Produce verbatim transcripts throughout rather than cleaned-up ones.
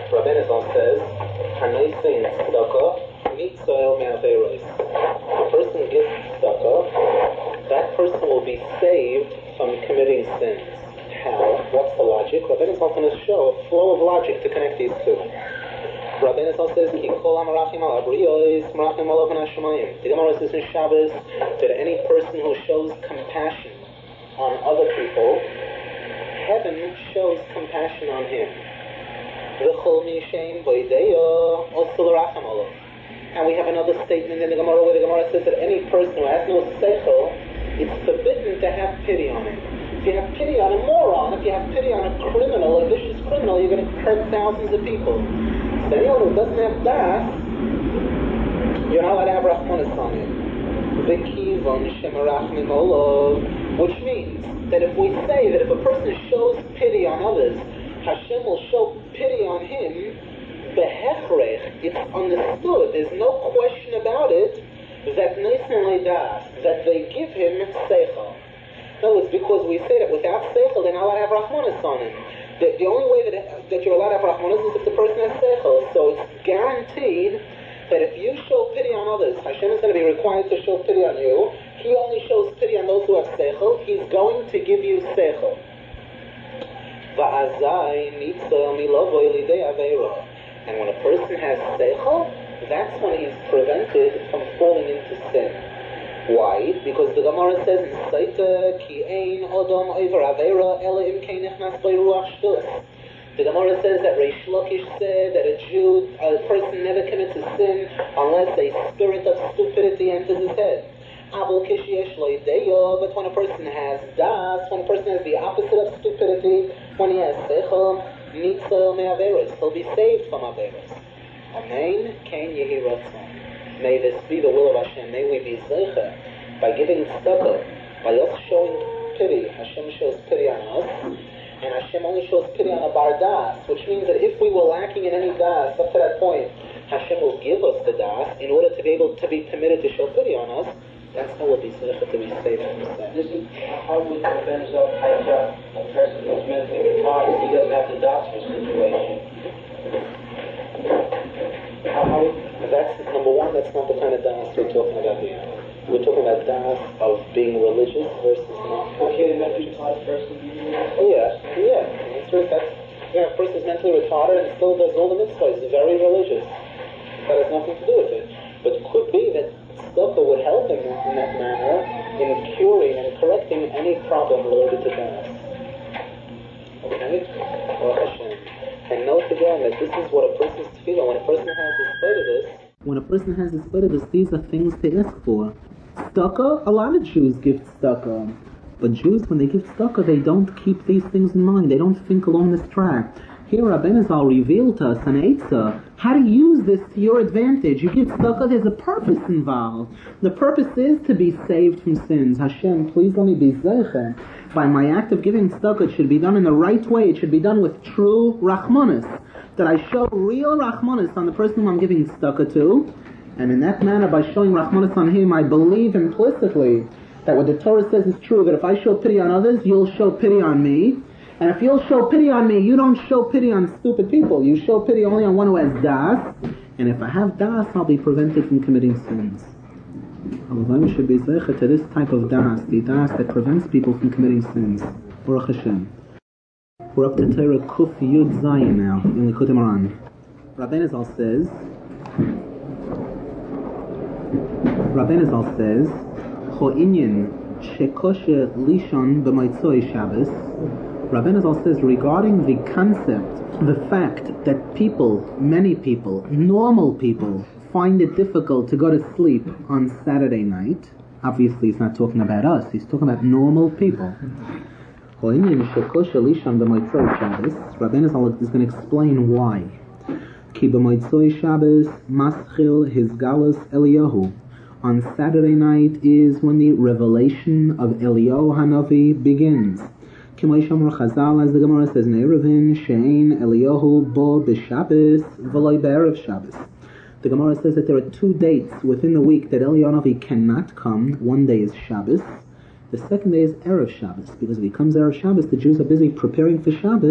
Rabbi Nizal says, Hanaisin tzedakah, mitzoel me'averos. The person gives tzedakah, that person will be saved from committing sins. How? What's the logic? Rabbi Nizal is going to show a flow of logic to connect these two. Rabbi Nizal says, Ki kol hamarachim al abriyos, marachim alav min hashamayim. The Gemara says in Shabbos that any person who shows compassion on other people, heaven shows compassion on him. And we have another statement in the Gemara where the Gemara says that any person who has no seichel, it's forbidden to have pity on him. If you have pity on a moron, if you have pity on a criminal, a vicious criminal, you're going to hurt thousands of people. So anyone who doesn't have that, you're not allowed to have rachmanis on him. Which means that if we say that if a person shows pity on others, Hashem will show pity on him, behechrech, it's understood, there's no question about it, that that they give him seichel. In other words, because we say that without seichel, they're not allowed to have rachmanis on him. The, the only way that, that you're allowed to have rachmanis is if the person has seichel. So it's guaranteed that if you show pity on others, Hashem is going to be required to show pity on you. He only shows pity on those who have seichel. He's going to give you seichel. And when a person has seichel, that's when he's prevented from falling into sin. Why? Because the Gemara says in Saita, Ki ein odom over avera ela im kein nechnas by ruach shtus. The Gemara says that Reish Lakish said that a Jew, a person never commits a sin unless a spirit of stupidity enters his head. But when a person has das, when a person has the opposite of stupidity, when he has seichel, nitzal me'averos, he'll be saved from averos. Amen. Ken yehi ratzon. May this be the will of Hashem. May we be zeicha by giving tzedakah, by us showing pity. Hashem shows pity on us, and Hashem only shows pity on a bar das, which means that if we were lacking in any das up to that point, Hashem will give us the das in order to be able to be permitted to show pity on us. That's how we'll be zeicha to be saved from sin. This is how would the Benzo hijack a person who's mentally retarded? He doesn't have the das for situation. How, how That's number one. That's not the kind of das we're talking about here. We're talking about das of being religious versus not. Okay, the mentally retarded person. Yeah, yeah. That's right. That's yeah. A person is mentally retarded and still does all the mitzvahs. He's very religious. That has nothing to do with it. But it could be that tzedakah would help him in that manner in curing and correcting any problem related to das. Okay. Baruch Hashem. And note again that this is what a person's tefillah, when a person has this this, when a person has this this, these are things to ask for. Tzedakah, a lot of Jews give tzedakah. But Jews, when they give tzedakah, they don't keep these things in mind. They don't think along this track. Here, Rabbi Nizal revealed to us an eitzah, how to use this to your advantage. You give tzedakah, there's a purpose involved. The purpose is to be saved from sins. Hashem, please let me be zeicha. By my act of giving tzedakah, it should be done in the right way. It should be done with true rachmanis. That I show real rachmanis on the person whom I'm giving tzedakah to. And in that manner, by showing rachmanis on him, I believe implicitly that what the Torah says is true, that if I show pity on others, you'll show pity on me. And if you'll show pity on me, you don't show pity on stupid people. You show pity only on one who has das. And if I have das, I'll be prevented from committing sins. Allah should be zeicha to this type of das, the das that prevents people from committing sins. Baruch Hashem. We're up to Torah Kuf Yud Zayin now, in Likutei Moharan. Rabbi Nizal says, Rabbi Nizal says, Cho inyan shekoshe lishon b'motzoi Shabbos. Rabbi Nizal says regarding the concept, the fact that people, many people, normal people, find it difficult to go to sleep on Saturday night. Obviously he's not talking about us, he's talking about normal people. Rabbi Nizal is going to explain why. Ki b'motzoi Shabbos maschil his galus Eliyahu. On Saturday night is when the revelation of Eliyahu Hanavi begins. K'may shamar Chazal, as the Gemara says in Eruvin, she'ein Eliyahu bo b'Shabbos v'loy be'erev Shabbos. The Gemara says that there are two dates within the week that Eliyahu Hanavi cannot come. One day is Shabbos. The second day is Erev Shabbos, because if he comes Erev Shabbos, the Jews are busy preparing for Shabbos,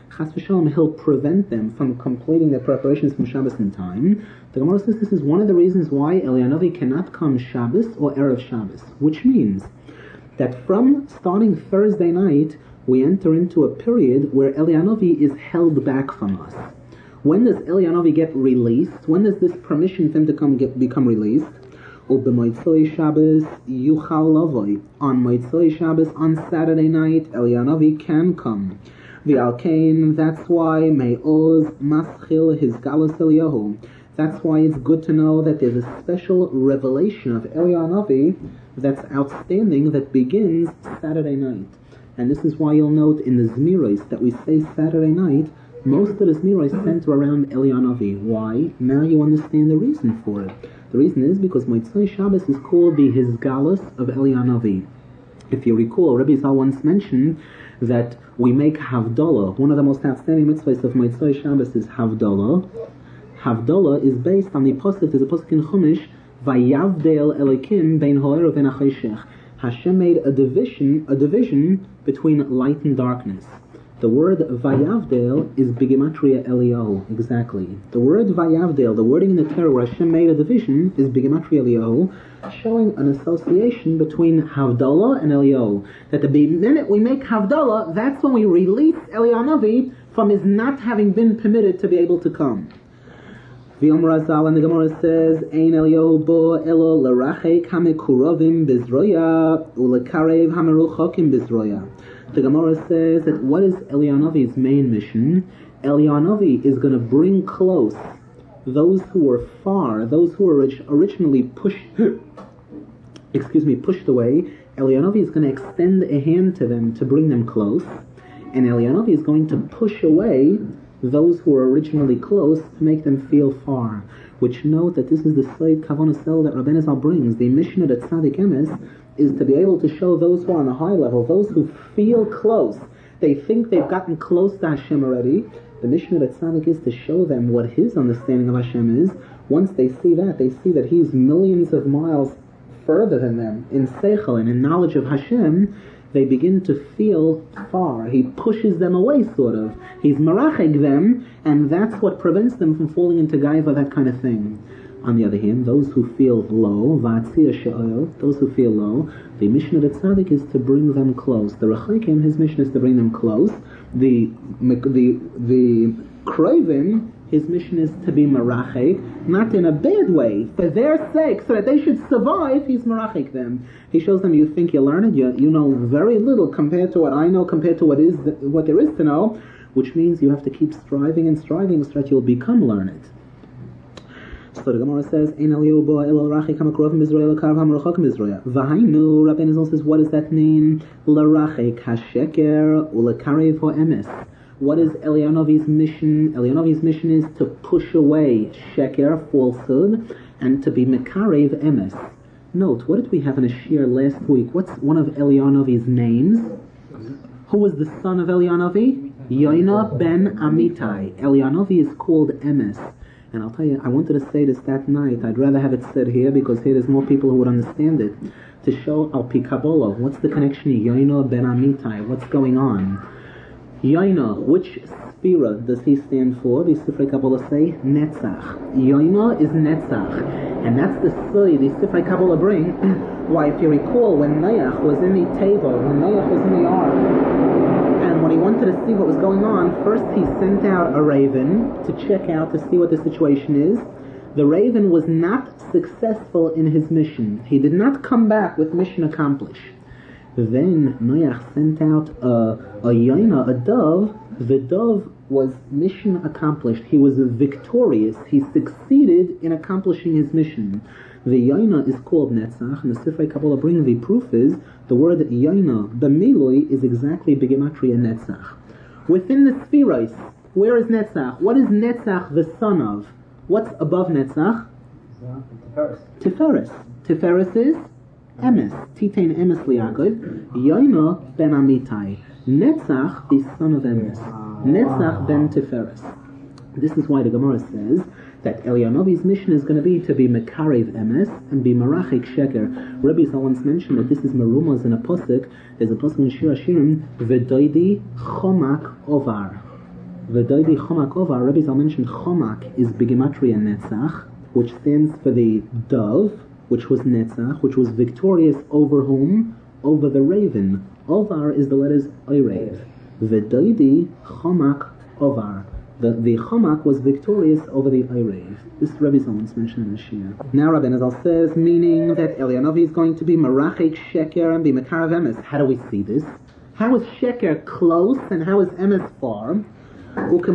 Chas v'shalom, he'll prevent them from completing their preparations from Shabbos in time. The Gemara says this is one of the reasons why Elianovi cannot come Shabbos or Erev Shabbos, which means that from starting Thursday night, we enter into a period where Elianovi is held back from us. When does Elianovi get released? When does this permission for him to come get, become released? U'b'motzoi Shabbos yuchal lavoi. On Motzoi Shabbos, on Saturday night, Elianovi can come. V'al kain, that's why Me'oz maschil his galus Eliyahu. That's why it's good to know that there's a special revelation of Elianovi that's outstanding that begins Saturday night. And this is why you'll note in the Zmiros that we say Saturday night, most of the Zmiros center around Elianovi. Why? Now you understand the reason for it. The reason is because Motzei Shabbos is called the Hisgalus of Elianovi. If you recall, Rabbi Zal once mentioned that we make Havdalah. One of the most outstanding mitzvahs of Motzei Shabbos is Havdalah. Havdalah is based on the pasuk, there's a pasuk in Chumash, Vayavdel Elikim bein ha'or u'bein ha'choshech. Hashem made a division, a division between light and darkness. The word Vayavdel is Bigematria Eliyahu, exactly. The word Vayavdel, the wording in the Torah where Hashem made a division, is Bigematria Eliyahu, showing an association between Havdalah and Eliyahu. That the minute we make Havdalah, that's when we release Elianovi from his not having been permitted to be able to come. V'yom Razal, and the Gemara says, Ein Eliyahu bo elo l'rachek hamekurovim bizroya u'lekarev hameruchokim bizroya. The Gemara says that what is Elianovi's main mission? Elianovi is going to bring close those who were far, those who were originally pushed, excuse me, pushed away. Elianovi is going to extend a hand to them to bring them close, and Elianovi is going to push away those who were originally close to make them feel far. Which note that this is the slight Kavanah Sel that Rabbeinu Zal brings. The mission of the Tzaddik Emes is to be able to show those who are on a high level, those who feel close. They think they've gotten close to Hashem already. The mission of the Tzaddik is to show them what his understanding of Hashem is. Once they see that, they see that he's millions of miles further than them in Seichel and in knowledge of Hashem. They begin to feel far. He pushes them away, sort of. He's maracheg them, and that's what prevents them from falling into gaiva, that kind of thing. On the other hand, those who feel low, those who feel low, the mission of the tzaddik is to bring them close. The rechakim, his mission is to bring them close. The the the craven, his mission is to be marachik, not in a bad way, for their sake, so that they should survive. He's marachik them. He shows them, you think you learn it, you you know very little compared to what I know, compared to what is the, what there is to know, which means you have to keep striving and striving so that you'll become learned. So the Gemara says, Ein Eliyahu bo elo rachik hamakrovim b'Yisrael karav hameruchokim b'Yisrael. V'hainu, Rabbi Nizal says, what does that mean? L'rachik hasheker u'lekarev ha'emes. What is Elianovi's mission? Elianovi's mission is to push away sheker, falsehood, and to be mekarev emes. Note, what did we have in a shir last week? What's one of Elianovi's names? Who was the son of Elianovi? Yoina ben Amitai. Elianovi is called emes. And I'll tell you, I wanted to say this that night. I'd rather have it said here because here there's more people who would understand it. To show Al Pi Kabbalah, what's the connection? Yoina ben Amitai. What's going on? Yoina, which spira does he stand for? The Sifrei Kabbalah say Netzach. Yoina is Netzach, and that's the story the Sifrei Kabbalah bring. Why, if you recall, when Noach was in the Teva, when Noach was in the ark, and when he wanted to see what was going on, first he sent out a raven to check out to see what the situation is. The raven was not successful in his mission. He did not come back with mission accomplished. Then Noach sent out a, a yaina, a dove. The dove was mission accomplished. He was victorious. He succeeded in accomplishing his mission. The yaina is called Netzach, and the Sifrei Kabbalah bring the proof is the word yaina, the milui, is exactly Bigematria Netzach. Within the Sphiros, where is Netzach? What is Netzach the son of? What's above Netzach? Tiferes. Tiferes. Tiferes is Emes, Titain Emes Liakod, Yoina ben Amitai, Netzach, the son of Emes, Netzach ben Tiferes. This is why the Gemara says that Elianovi's mission is going to be to be Mekarev Emes and be Marachik Sheker. Rabbi Zal once mentioned that this is Merumaz in a pasuk. There's a pasuk in Shir Hashirim, V'doidi Chomak Ovar. V'doidi chomak ovar, Rebbe Zal mentioned chomak is begematria netzach, which stands for the dove, which was netzach, which was victorious over whom? Over the raven. Ovar is the letters oirev. V'doidi chomak ovar. The, the chomak was victorious over the oirev. This Rebbe Zal once mentioned in the Shia. Now Rabbi Nazal says, meaning that Elianovi is going to be marachik sheker and be mekarav emes. How do we see this? How is sheker close and how is emes far? As the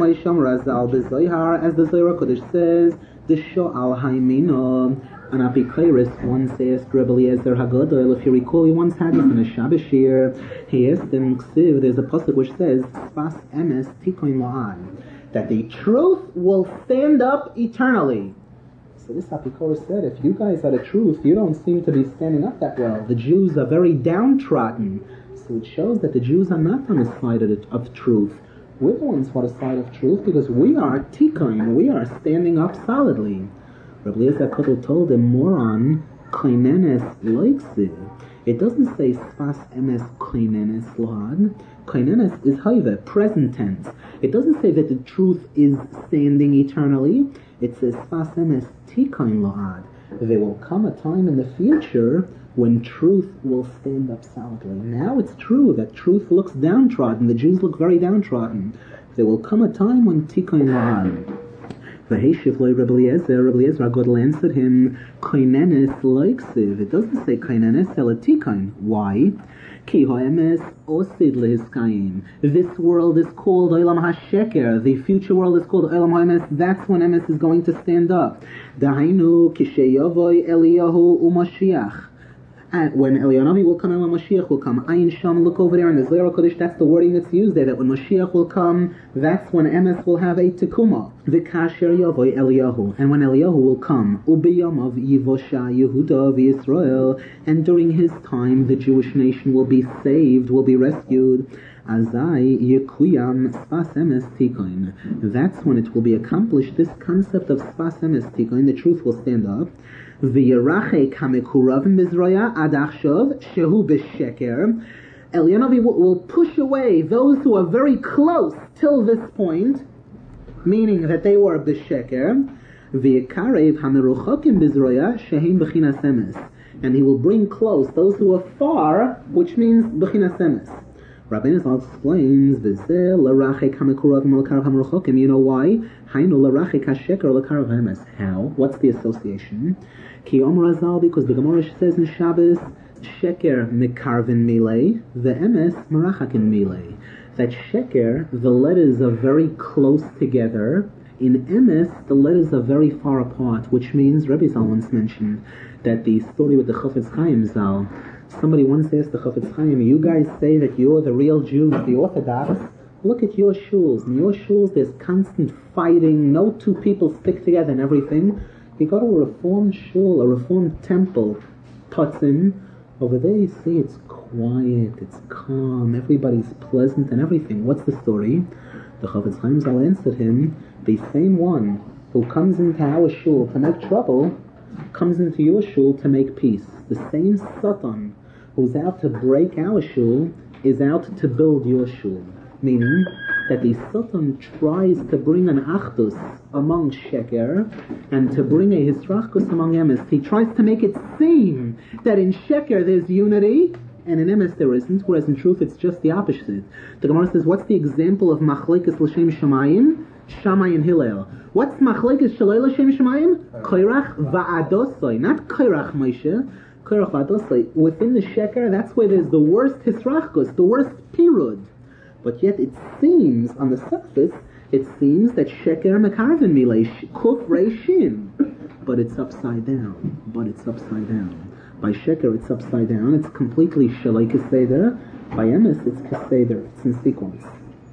Zohar Kodesh says, the Sho'al Haimino, and Apikairis once asked Rebbe Eliezer Hagadol, if you recall, he once had this in a Shabbos shir. He asked him, there's a pasuk which says, Sfas emes tikoin la'ad, that the truth will stand up eternally. So this Apikairis said, if you guys are the truth, you don't seem to be standing up that well. The Jews are very downtrodden. So it shows that the Jews are not on the side of, the, of truth. We're the ones on the side of truth because we are tikoin, we are standing up solidly. Rabbi Eliezer Kotel told him, moron, koinenes loiksi. It doesn't say sfas emes koinenes lohad. Koinenes is haive, present tense. It doesn't say that the truth is standing eternally. It says sfas emes tikoin lohad. There will come a time in the future when truth will stand up solidly. Now it's true that truth looks downtrodden. The Jews look very downtrodden. There will come a time when tikoin la'ad. V'heishiv loy Rebbe Eliezer, Rebbe Eliezer HaGodel answered him, koinenes loiksiv. It doesn't say koinenes, ela tikoin. Why? Ki ha'emes osid lehiskayin. This world is called Olam HaSheker. The future world is called Olam HaEmes. That's when Emes is going to stand up. Dahainu kisheyavoy Eliyahu u'Mashiach. And when Eliyahu will come and when Mashiach will come, Ayin Sham, look over there in the Zohar Kodesh, that's the wording that's used there, that when Mashiach will come, that's when Emes will have a Tekuma. V'kasher Yavoy Eliyahu. And when Eliyahu will come, Ubiyamav Yivosha Yehuda v'Yisrael, and during his time the Jewish nation will be saved, will be rescued. Azai Yekuyam Sfas Emes Tikoin. That's when it will be accomplished, this concept of Sfas Emes Tikoin, the truth will stand up. V'yirachek hamekurav mizraya ad achshav shehu b'sheker. Elianovi will push away those who are very close till this point, meaning that they were b'sheker. V'yikarev hameruchakim mizraya shehem b'chinas emes. And he will bring close those who are far, which means b'chinas emes. Rabbi Nizal explains, V'zeh l'rachek hamekurav m'l'karav hameruchakim. You know why? Hainu l'rachek hasheker l'karav emes. How? What's the association? Ki Omer Azal, because the Gemara says in Shabbos, sheker mekarvin milei, the emes merachakin milei. That sheker, the letters are very close together. In emes, the letters are very far apart, which means, Rebbe Zal once mentioned, that the story with the Chafetz Chaim Zal, somebody once asked the Chafetz Chaim, you guys say that you're the real Jews, the Orthodox. Look at your shuls. In your shuls, there's constant fighting, no two people stick together and everything. You go to a reformed shul, a reformed temple, Tatzin, over there you see it's quiet, it's calm, everybody's pleasant and everything. What's the story? The Chafetz Chaim Zal answered him, the same one who comes into our shul to make trouble, comes into your shul to make peace. The same Satan who's out to break our shul is out to build your shul. Meaning that the Satan tries to bring an achdus among sheker and to bring a hisrachkus among emes. He tries to make it seem that in sheker there's unity and in emes there isn't, whereas in truth it's just the opposite. The Gemara says, what's the example of machlekes l'shem shamayim? Shammai and Hillel. What's machlekes shalei l'shem shamayim? Koirach va'adosai, not koirach Moshe. Koirach va'adosai. Within the sheker, that's where there's the worst hisrachkus, the worst pirud. But yet it seems, on the surface, it seems that sheker mekarvin milei kuf reishin. But it's upside down. But it's upside down. By sheker, it's upside down. It's completely shalei keseder. By emes, it's keseder. It's in sequence.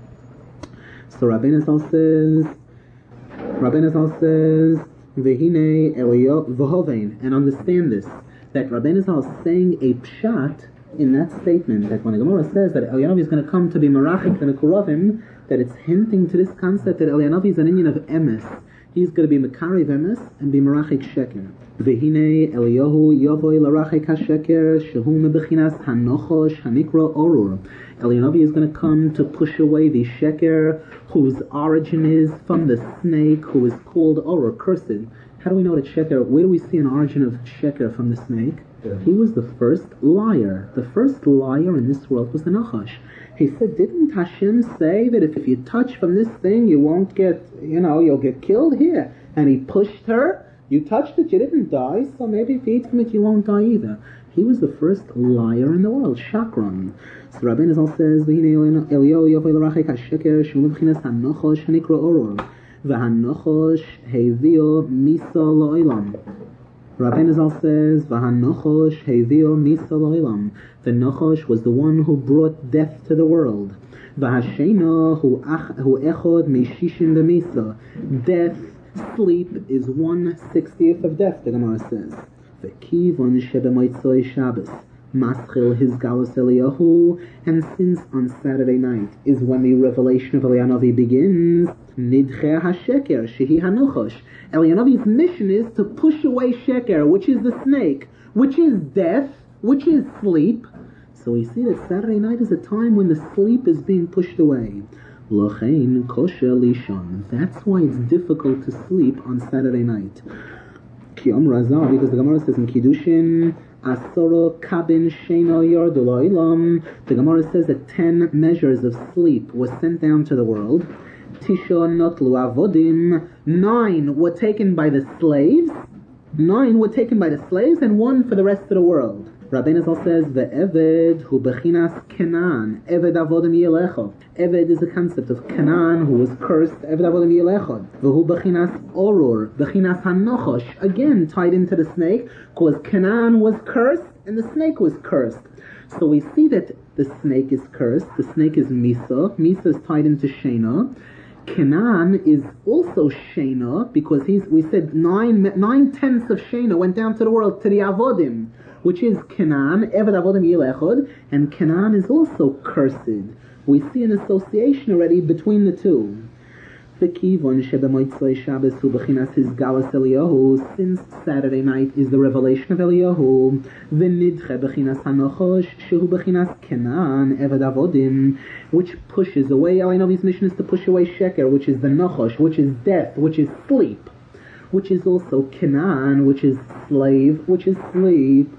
So Rabbi Nizal says, Rabbi Nizal says, Vehine Eliyah v'hovein, and understand this, that Rabbi Nizal is saying a pshat in that statement, that when the Gemara says that Eliyahu is going to come to be marachik and a kuravim, that it's hinting to this concept that Eliyahu is an Indian of emes. He's going to be mekarev emes and be marachik sheker. Vehine Eliyahu yavoy larachik hasheker shehu mebechinas hanochosh hanikra orur. Eliyahu is going to come to push away the sheker, whose origin is from the snake, who is called or cursed. How do we know that sheker? Where do we see an origin of sheker from the snake? Yeah. He was the first liar. The first liar in this world was the Nachash. He said, didn't Hashem say that if, if you touch from this thing, you won't get, you know, you'll get killed here? And he pushed her. You touched it, you didn't die, so maybe if you eat from it, you won't die either. He was the first liar in the world, Shakran. So Rabbi Nizal says, Eliyahu yovei l'rachek hasheker shemu b'chinas hanochosh hanikra oror v'hanochosh hevio misa la'olam. Rabbi Nizal says, v'hanochosh hevio misa la'olam. The Nachosh was the one who brought death to the world. V'hashena hu echod mishishim b'misa. Death, sleep, is one sixtieth of death, the Gemara says. V'kivon shebemotzoi Shabbos maschil his galus Eliyahu, and since on Saturday night is when the revelation of Eliyahu begins, nidche hasheker shehi hanuchosh. Eliyahu's mission is to push away sheker, which is the snake, which is death, which is sleep. So we see that Saturday night is a time when the sleep is being pushed away. L'chein kosher lishon. That's why it's difficult to sleep on Saturday night. Ki Amar Razal, because the Gemara says in Kiddushin, Asoro kabin sheino yordu lo'ilam. The Gemara says that ten measures of sleep were sent down to the world. Tisha notlu avodim. Nine were taken by the slaves. Nine were taken by the slaves, and one for the rest of the world. Rabbi Nizal says, Ve'eved hu bechinas Kenan, Eved avodim yelecho. Eved is the concept of Kenan, who was cursed, Eved avodim yelecho. Ve'hu bechinas Oror, bechinas Hanochosh, again tied into the snake, because Kenan was cursed, and the snake was cursed. So we see that the snake is cursed, the snake is Misa, Misa is tied into Shena. Kenan is also Shena, because he's, we said nine, nine tenths of Shena went down to the world, to the Avodim, which is Kenan, Eved Avodim Yilechod, and Kenan is also cursed. We see an association already between the two. V'kivon shebemotzoi Shabbos hu b'chinas his galus Eliyahu, since Saturday night is the revelation of Eliyahu, v'nidche b'chinas hanochosh shehu b'chinas Kenan, Eved Avodim, which pushes away, Eliyahu's mission is to push away Sheker, which is the Nachosh, which is death, which is sleep, which is also Kenan, which is slave, which is sleep.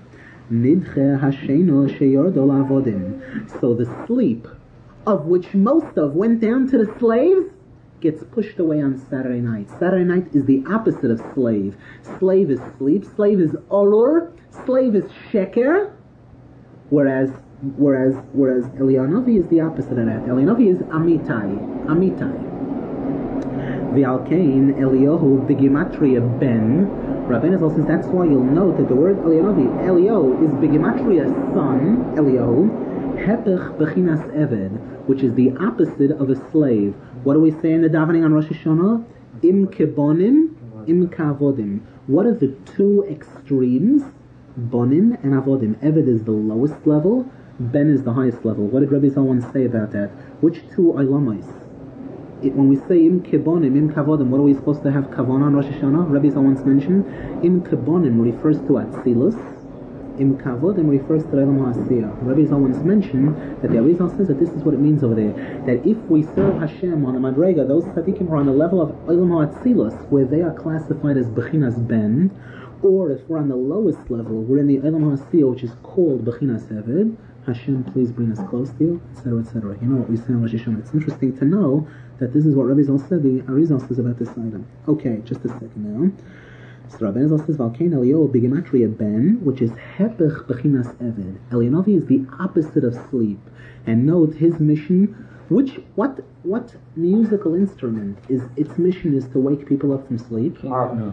Nidche hasheno sheyordo la'avodim. So the sleep, of which most of went down to the slaves, gets pushed away on Saturday night. Saturday night is the opposite of slave. Slave is sleep, slave is oror, slave is sheker, whereas whereas whereas Eliyahu is the opposite of that. Eliyahu is amitai, amitai. V'alkein Eliyahu b'gematria ben. Rabbi Nizal says that's why you'll note that the word Eliyahu, Eliyahu, is b'gematria son, Eliyahu, hepech b'chinas eved, which is the opposite of a slave. What do we say in the davening on Rosh Hashanah? Im kebonim, im kavodim. What are the two extremes? Bonim and avodim. Eved is the lowest level, ben is the highest level. What did Rabbi Zalman say about that? Which two ilamais? It, when we say im kebonim, im kavodim, what are we supposed to have kavon on Rosh Hashanah? Rabbi Zalman mentioned im kebonim refers to atzilus. Im kavodim refers to Elam Ha'asiyah. Rabbi Zalman mentioned that the Arizal says that this is what it means over there. That if we serve Hashem on a madrega, those tzaddikim are on the level of Elam Ha'atzilus, where they are classified as bechinas ben, or if we're on the lowest level, we're in the Elam Ha'asiyah, which is called bechinas eved. Hashem, please bring us close to you, et cetera, et cetera. You know what we say on Rosh Hashanah. It's interesting to know that this is what Rabbi Zal said, the Arizal says about this item. Okay, just a second now. So Rabbi Zal says, Valkein Eliyahu b'gematria ben, which is hepech b'chinas eved. Eliyahu is the opposite of sleep. And note his mission, which, what what musical instrument is, its mission is to wake people up from sleep? No.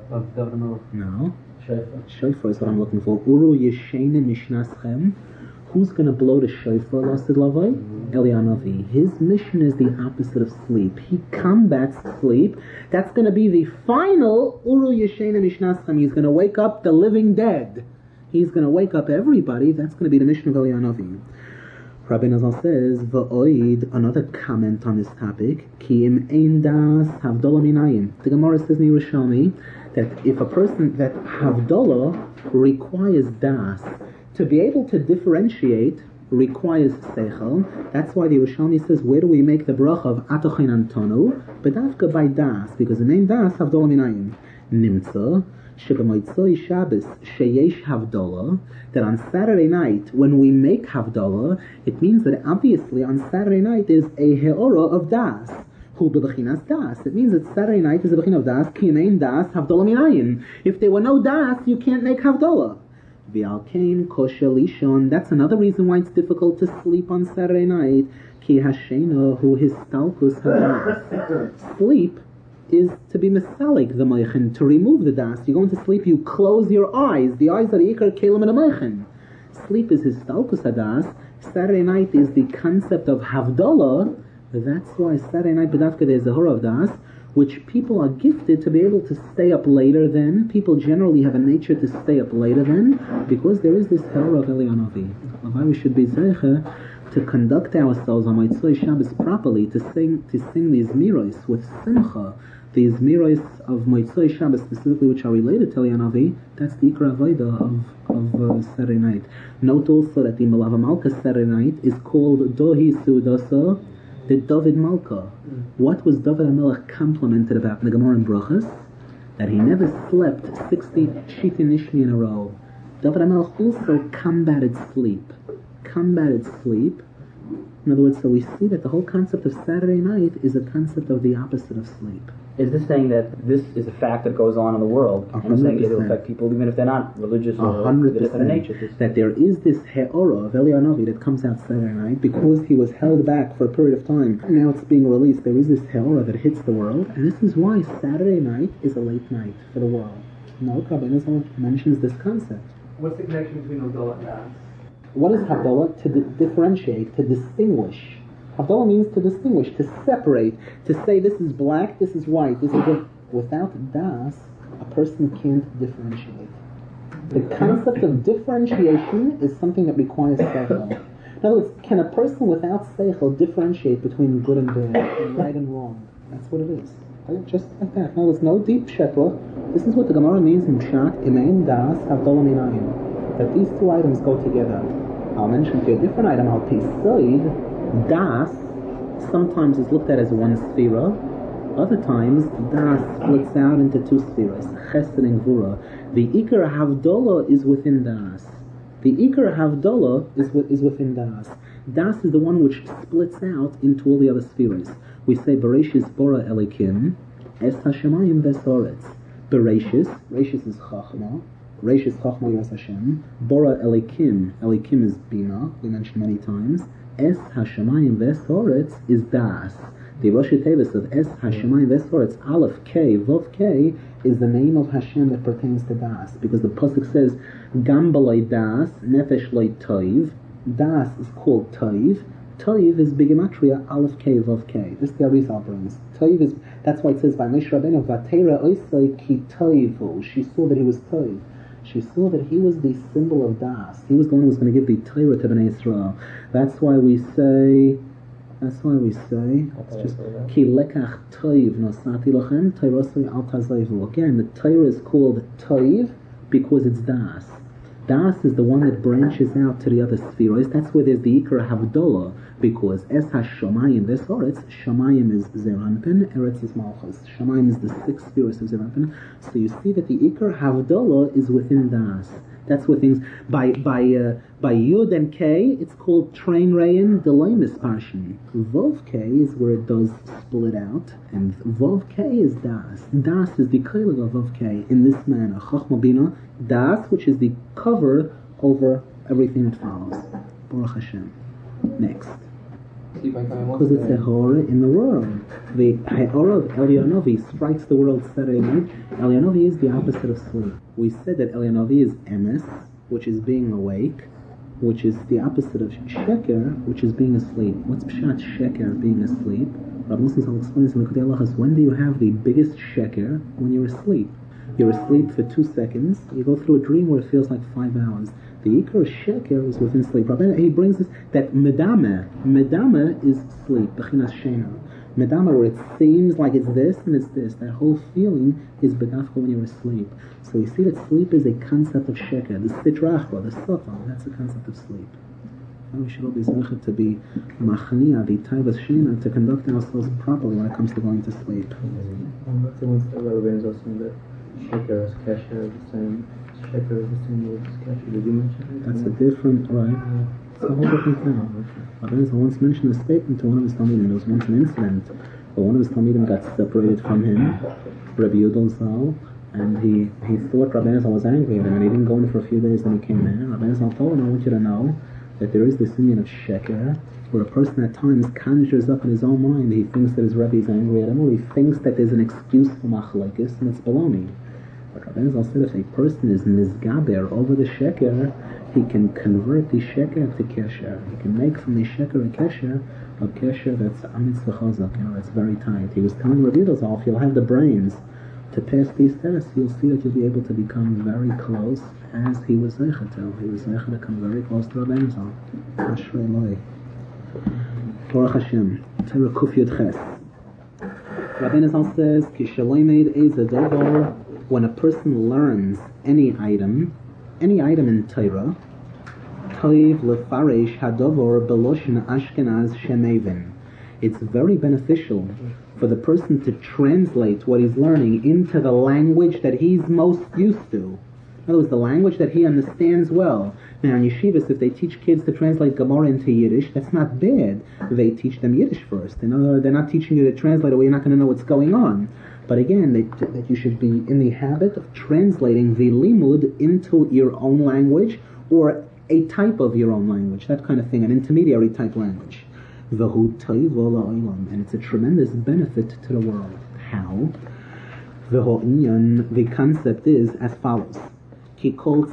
No. Shofar is what I'm looking for. Uru yeshene mishnaschem. Who's going to blow the shofar, Lasid Lavai? Eliyahu. His mission is the opposite of sleep. He combats sleep. That's going to be the final Uru Yeshena Mishnaschem. He's going to wake up the living dead. He's going to wake up everybody. That's going to be the mission of Eliyahu. Rabbi Nizal says, V'oid, another comment on this topic, Ki im ein das havdolah minayim. The Gemara says in Yerushalmi that if a person, that havdolah requires das, to be able to differentiate requires seichel. That's why the Yerushalmi says, where do we make the bracha of atochin antonu? Bedavka by das, because the name das havdola minayin. Nimtza, shebemoitzoi Shabbos sheyesh havdola, that on Saturday night, when we make havdola, it means that obviously on Saturday night is a heora of das. Hu bebechinas das. It means that Saturday night is a bechin of das, ki yemein das havdola minayin. If there were no das, you can't make havdola. V'alkein kosher lishon. That's another reason why it's difficult to sleep on Saturday night. Ki hashena hu histalkus hadas. Sleep is to be misalik the moichin, to remove the das. You go into sleep, you close your eyes. The eyes are the ikar kelim and a moichin. Sleep is histalkus hadas. Saturday night is the concept of havdalah. That's why Saturday night bedavka there's a hora of das, which people are gifted to be able to stay up later than. People generally have a nature to stay up later than, because there is this hera of Elianovi. Why we should be zeicha to conduct ourselves on Motzei Shabbos properly, to sing to sing these miros with simcha, these miros of Motzei Shabbos specifically, which are related to Elianovi. That's the ikra avodah of of uh, Saturday night. Note also that the Malava Malka Saturday night is called Dohi Sudasa, the David Malka. What was David HaMelech complimented about in the Gemara in Brachas? That he never slept sixty Shitin Nishmi in a row. David HaMelech also combated sleep. Combated sleep. In other words, so we see that the whole concept of Saturday night is a concept of the opposite of sleep. Is this saying that this is a fact that goes on in the world, and saying it will affect people even if they're not religious or different nature? That there is this he'ora of Elianovi that comes out Saturday night because he was held back for a period of time. Now it's being released. There is this he'ora that hits the world, and this is why Saturday night is a late night for the world. No, Kabbalah mentions this concept. What's the connection between Havdalah and Das? What is Havdalah? To di- differentiate, to distinguish. Havdalah means to distinguish, to separate, to say this is black, this is white, this is good. Without das, a person can't differentiate. The concept of differentiation is something that requires seichel. In other words, can a person without seichel differentiate between good and bad, and right and wrong? That's what it is. Right? Just like that. In other words, no deep shetla. This is what the Gemara means in Pshat, imein das, havdalah minayin. That these two items go together. I'll mention to you a different item, al tisoid. Das sometimes is looked at as one sphera. Other times, das splits out into two spheres, chesed and gvura. The ikar havdalah is within das. The ikar havdalah is is within das. Das is the one which splits out into all the other spheres. We say Bereshis Bora Elikim, Es Hashemayim Vesoretz. Bereshis, Bereshis is Chachma. Bereshis Chachma Yiras Hashem. Bora Elikim, Elikim is Bina. We mentioned many times. Es Hashemayim Vesoretz is Das. The Rosh Tevis of Es Hashemayim Vesoretz, Aleph K, Vov K, is the name of Hashem that pertains to Das, because the pasuk says, Gam b'loi Das, Nefesh loi Toiv. Das is called Toiv. Toiv is Bigematria, Aleph K, Vov K. This the Arizal brings. Toiv is, that's why it says by Moshe Rabbeinu, Vatera oisai ki Toivu. She saw that he was Toiv. She saw that he was the symbol of Das. He was the one who was going to give the Torah to Bnei Israel. That's why we say, that's why we say, it's just, Ki lekach toiv nosati lachem, Torasoi al tazayvu. Again, the Torah is called Toiv because it's Das. Das is the one that branches out to the other spheres. That's where there's the Ikar Havdalah, because Es HaShomayim Vesoretz, Shomayim is Zeranpin, Eretz is Malchus. Shomayim is the six spheres of Zeranpin. So you see that the Ikar Havdalah is within Das. That's where things, by by uh, by Yud and K, it's called Train Rayin Delaymis Parshin. Vov K is where it does split out, and Vov K is Das. Das is the Keilig of Vov K in this manner. Chachma Bina, Das, which is the cover over everything that follows. Baruch Hashem. Next. Because it's a hora in the world. The hora of Elianovi strikes the world Saturday night. Elianovi is the opposite of sleep. We said that Elianovi is emes, which is being awake, which is the opposite of sheker, which is being asleep. What's pshat sheker, being asleep? Rabbi Moses will explain this in the Kudei Halachos. When do you have the biggest sheker? When you're asleep. You're asleep for two seconds. You go through a dream where it feels like five hours. The Ikar Sheker is within sleep. Rabbi, he brings us that Medama. Medama is sleep. Bechinas Shena. Medama, where it seems like it's this and it's this. That whole feeling is Bedafka when you're asleep. So we see that sleep is a concept of Sheker. The Sitra Achra, the Sotah, that's the concept of sleep. We should all be zeichet to be machnia, be taivas shina, to conduct ourselves properly when it comes to going to sleep. Someone said Rabbeinu is also that sheker is kesher, the same sheker is the same word as kesher. Did you mention it? That's a different, right? It's a whole different thing. Rabbeinu once mentioned a statement to one of his talmidim. There was once an incident where one of his talmidim got separated from him, Rabbi Yudel Zal, and he, he thought Rabbeinu Zal was angry at him, and he didn't go in for a few days. Then he came in. Rabbeinu Zal told him, I want you to know that there is this union of sheker, where a person at times conjures up in his own mind, he thinks that his Rebbe is angry at him, or he thinks that there's an excuse for machlokes, and it's baloney. But Rabbeinu Zal said if a person is nizgaber over the sheker, he can convert the sheker to kesher. He can make from the sheker a kesher, a kesher that's amitz v'chazak, you know, that's very tight. He was telling Rabbi Yudel Zal, if you'll have the brains to pass these tests, you'll see that you'll be able to become very close, as he was zeichet to. He was zeichet to come very close to Rabbeinu Zal. Ashrei Loi. Baruch Hashem. Torah Kuf Yud Ches. Rabbeinu Zal says, Ki shaloimed eza davar, when a person learns any item, any item in Torah, toiv lefaresh hadavar beloshin Ashkenaz shemevin. It's very beneficial for the person to translate what he's learning into the language that he's most used to. In other words, the language that he understands well. Now, in yeshivas, if they teach kids to translate Gemara into Yiddish, that's not bad. They teach them Yiddish first. You know, they're not teaching you to translate it where you're not going to know what's going on. But again, they, that you should be in the habit of translating the limud into your own language, or a type of your own language, that kind of thing, an intermediary type language. And it's a tremendous benefit to the world. How? The concept is as follows. Every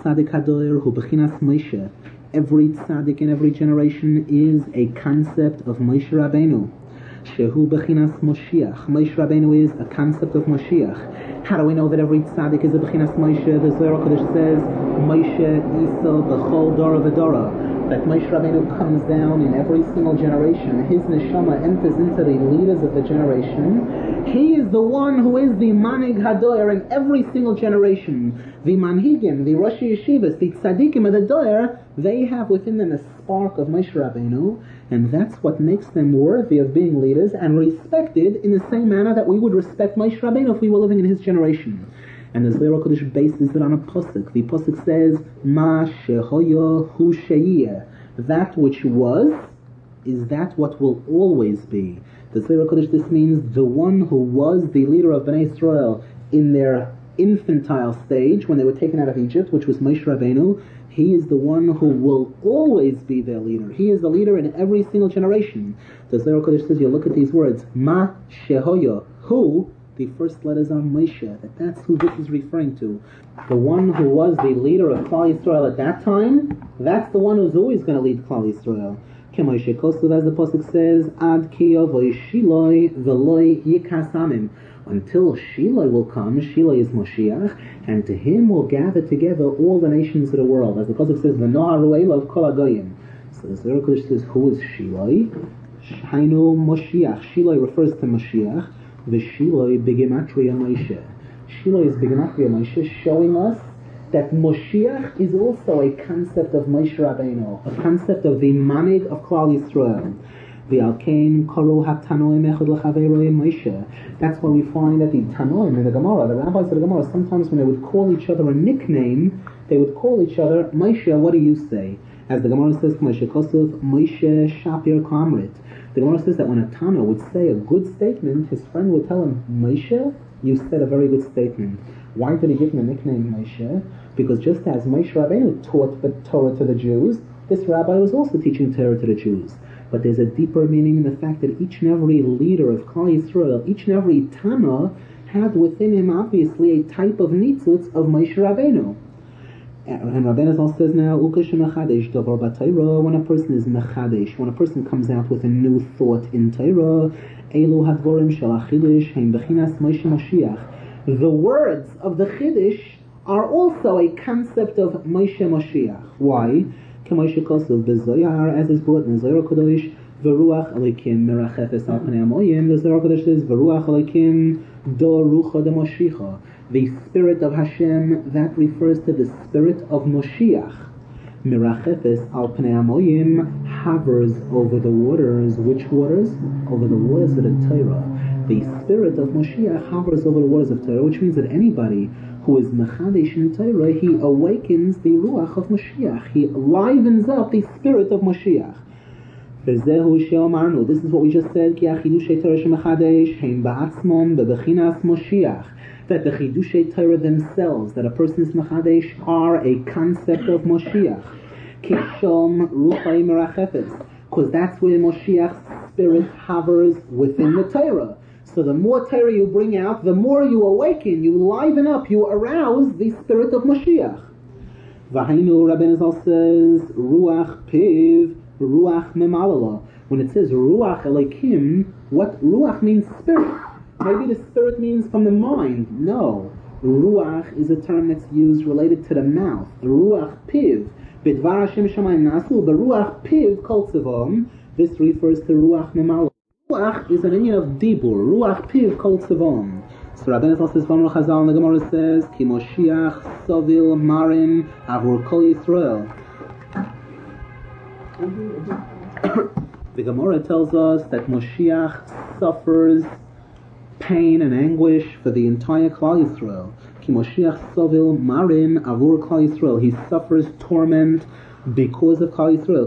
tzaddik in every generation is a concept of Moshe Rabbeinu. Shehu Bechinas Moshiach. Moshe Rabbeinu is a concept of Moshiach. How do we know that every tzaddik is a Bechinas Moshe? The Zohar Kodesh says, Moshe Isa B'chol Dora V'Dora. That Moshe Rabbeinu comes down in every single generation. His neshama enters into the leaders of the generation. He is the one who is the Manig Hadoyer in every single generation. The Manhigim, the Rosh Yeshivas, the Tzadikim of the Doyer, they have within them a spark of Moshe Rabbeinu, and that's what makes them worthy of being leaders and respected in the same manner that we would respect Moshe Rabbeinu if we were living in his generation. And the Zohar Kodesh bases it on a pasuk. The pasuk says, "Ma shehoya hu sheyeh." That which was is that what will always be. The Zohar Kodesh, this means the one who was the leader of Bnei Israel in their infantile stage when they were taken out of Egypt, which was Moshe Rabbeinu. He is the one who will always be their leader. He is the leader in every single generation. The Zohar Kodesh says, you look at these words, Ma shehoya hu. The first letters are Moshe, that that's who this is referring to. The one who was the leader of Klal Yisrael at that time, that's the one who's always going to lead Klal Yisrael. K'moshe Kosuv, as the pasuk says, Ad ki yavoi Shiloi v'loi yikasamim. Until Shiloi will come, Shiloi is Moshiach, and to him will gather together all the nations of the world. As the pasuk says, V'noharu elav kol hagoyim. So the Zohar Kodesh says, who is Shiloi? Hainu Moshiach. Shiloi refers to Moshiach. The Shiloi Begematria Moshe. Shiloi is Begematria Moshe, showing us that Moshiach is also a concept of Moshe Rabbeinu, a concept of the Manig of Klal Yisrael. The Alkein Koru HaTanoim Echad L'Chaveroi Moshe. That's why we find that the Tanoim in the Gemara, the rabbis of the Gemara, sometimes when they would call each other a nickname, they would call each other, Moshe, what do you say? As the Gemara says, Moshe Kosov, Moshe Shapir Kamrit. The Gemara says that when a Tana would say a good statement, his friend would tell him, Moshe, you said a very good statement. Why did he give him the nickname Moshe? Because just as Moshe Rabbeinu taught the Torah to the Jews, this rabbi was also teaching Torah to the Jews. But there's a deeper meaning in the fact that each and every leader of Klal Yisrael, each and every Tana, had within him obviously a type of nitzutz of Moshe Rabbeinu. And Rabbeinu also says now, when a person is mechadesh, when a person comes out with a new thought in Torah, the words of the Chiddush are also a concept of Moshe Moshiach. Why? As is brought in the Zohar Kodesh, V'ruach Elikim merachefes al pnei hamoyim. The Zohar Kodesh says, V'ruach Elikim do rucha de Moshicha. The Spirit of Hashem, that refers to the Spirit of Moshiach. Merachefes al pnei hamoyim hovers over the waters. Which waters? Over the waters of the Torah. The spirit of Moshiach hovers over the waters of Torah, which means that anybody who is Mechadesh in Torah, he awakens the Ruach of Moshiach. He livens up the spirit of Moshiach. This is what we just said. That the Chidushei Torah themselves, that a person's Mechadesh, are a concept of Moshiach. Because that's where Moshiach's spirit hovers within the Torah. So the more Torah you bring out, the more you awaken, you liven up, you arouse the spirit of Moshiach. V'hainu, Rabbeinu Zal says, Ruach Piv, Ruach Memalala. When it says Ruach Elokim, what Ruach means spirit. Maybe the spirit means from the mind. No. Ruach is a term that's used related to the mouth. Ruach Piv. Bidvar Hashem Shamayim Nasu, Beruach Piv Kol Tzivom. This refers to Ruach Memalala. Ruach is an union of Dibur. Ruach Piv Kol Tzivom. So Rabbeinu Zal says, Vamar Chazal, and the Gemara says, Ki Moshiach Sovil Marin Avur Kol Yisrael. The Gemara tells us that Moshiach suffers pain and anguish for the entire Klal Yisrael. Ki Moshiach Sovil Marin Avur Klal Yisrael. He suffers torment because of Klal Yisrael.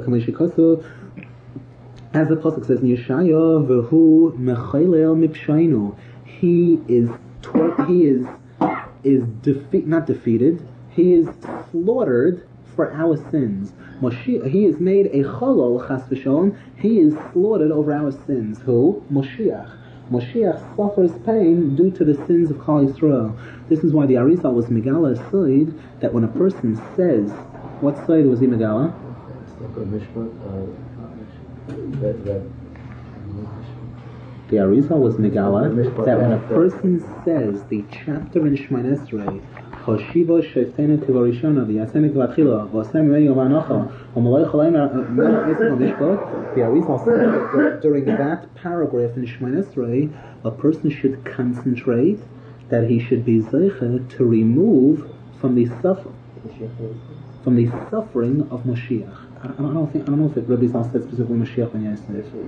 As the pasuk says in Yeshaya, V'hu Mechaylel Mipshaynu. He is tor- he is is defeat not defeated. He is slaughtered for our sins. Moshiach, he is made a cholol chas v'shalom. He is slaughtered over our sins. Who? Moshiach. Moshiach suffers pain due to the sins of Klal Yisrael. This is why the Arizal was Megala Soid, that when a person says, what Soid was he Megala? The Arizal was Megala, that when a person says the chapter in Shemona Esrei, Hoshiva Sheftenu Kivarishona, V'Yatzenu Kivatchila, V'Asem Rei Yovanocha, V'Maloi Cholaim Mishpot, the Arizal said that during that paragraph in Shemona Esrei, a person should concentrate that he should be zeicha to remove from the suffer, from the suffering of Moshiach. I don't think I don't know if it Rabbi Zal said specifically Mashiach when yes.